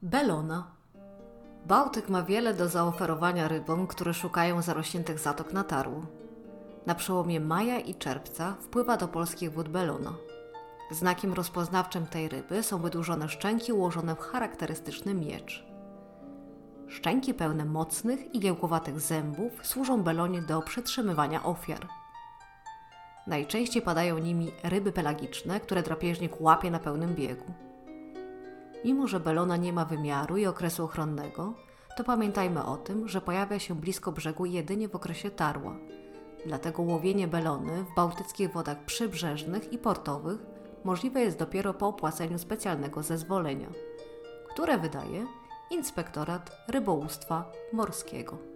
Belona. Bałtyk ma wiele do zaoferowania rybom, które szukają zarośniętych zatok na tarłu. Na przełomie maja i czerwca wpływa do polskich wód belona. Znakiem rozpoznawczym tej ryby są wydłużone szczęki ułożone w charakterystyczny miecz. Szczęki pełne mocnych i giełkowatych zębów służą belonie do przytrzymywania ofiar. Najczęściej padają nimi ryby pelagiczne, które drapieżnik łapie na pełnym biegu. Mimo że belona nie ma wymiaru i okresu ochronnego, to pamiętajmy o tym, że pojawia się blisko brzegu jedynie w okresie tarła. Dlatego łowienie belony w bałtyckich wodach przybrzeżnych i portowych możliwe jest dopiero po opłaceniu specjalnego zezwolenia, które wydaje Inspektorat Rybołówstwa Morskiego.